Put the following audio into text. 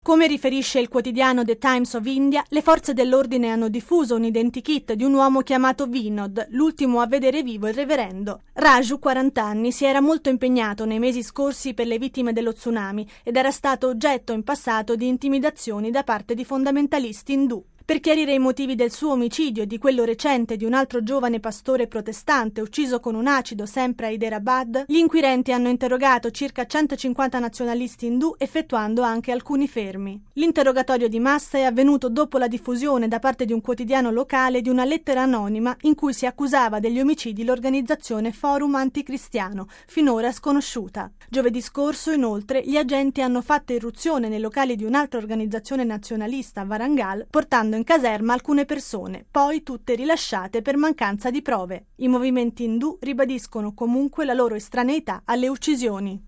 Come riferisce il quotidiano The Times of India, le forze dell'ordine hanno diffuso un identikit di un uomo chiamato Vinod, l'ultimo a vedere vivo il reverendo. Raju, 40 anni, si era molto impegnato nei mesi scorsi per le vittime dello tsunami ed era stato oggetto in passato di intimidazioni da parte di fondamentalisti indù. Per chiarire i motivi del suo omicidio e di quello recente di un altro giovane pastore protestante ucciso con un acido sempre a Hyderabad, gli inquirenti hanno interrogato circa 150 nazionalisti indù, effettuando anche alcuni fermi. L'interrogatorio di massa è avvenuto dopo la diffusione da parte di un quotidiano locale di una lettera anonima in cui si accusava degli omicidi l'organizzazione Forum Anticristiano, finora sconosciuta. Giovedì scorso, inoltre, gli agenti hanno fatto irruzione nei locali di un'altra organizzazione nazionalista a Warangal, portando in caserma alcune persone, poi tutte rilasciate per mancanza di prove. I movimenti indù ribadiscono comunque la loro estraneità alle uccisioni.